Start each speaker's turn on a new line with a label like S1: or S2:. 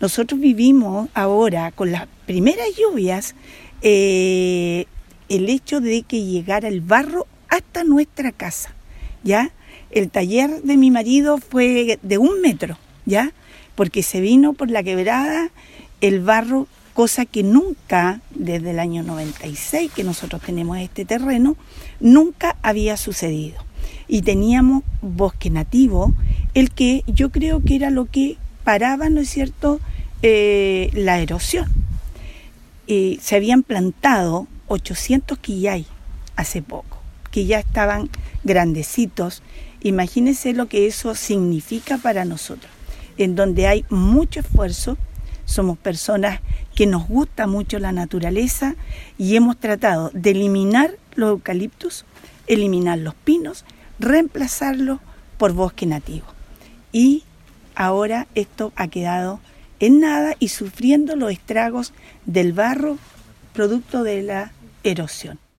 S1: Nosotros vivimos ahora con las primeras lluvias el hecho de que llegara el barro hasta nuestra casa, ¿ya? El taller de mi marido fue de 1 metro, ¿ya? Porque se vino por la quebrada el barro, cosa que nunca, desde el año 96 que nosotros tenemos este terreno, nunca había sucedido. Y teníamos bosque nativo, el que yo creo que era lo que paraba, ¿no es cierto?, la erosión. Se habían plantado 800 quillay hace poco, que ya estaban grandecitos. Imagínense lo que eso significa para nosotros, en donde hay mucho esfuerzo. Somos personas que nos gusta mucho la naturaleza y hemos tratado de eliminar los eucaliptus, eliminar los pinos, reemplazarlos por bosque nativo. Y ahora esto ha quedado en nada y sufriendo los estragos del barro producto de la erosión.